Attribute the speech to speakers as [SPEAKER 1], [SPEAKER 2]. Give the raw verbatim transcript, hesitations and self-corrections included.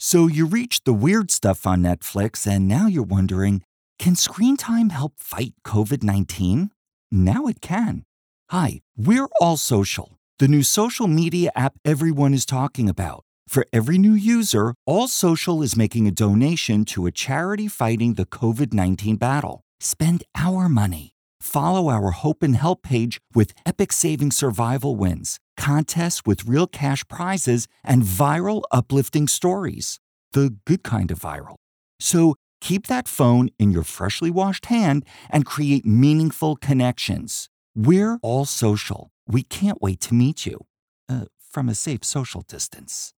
[SPEAKER 1] So you reached the weird stuff on Netflix, and now you're wondering, can screen time help fight covid nineteen? Now it can. Hi, we're All Social, the new social media app everyone is talking about. For every new user, All Social is making a donation to a charity fighting the covid nineteen battle. Spend our money. Follow our Hope and Help page with epic saving survival wins, contests with real cash prizes, and viral uplifting stories. The good kind of viral. So keep that phone in your freshly washed hand and create meaningful connections. We're All Social. We can't wait to meet you. Uh, from a safe social distance.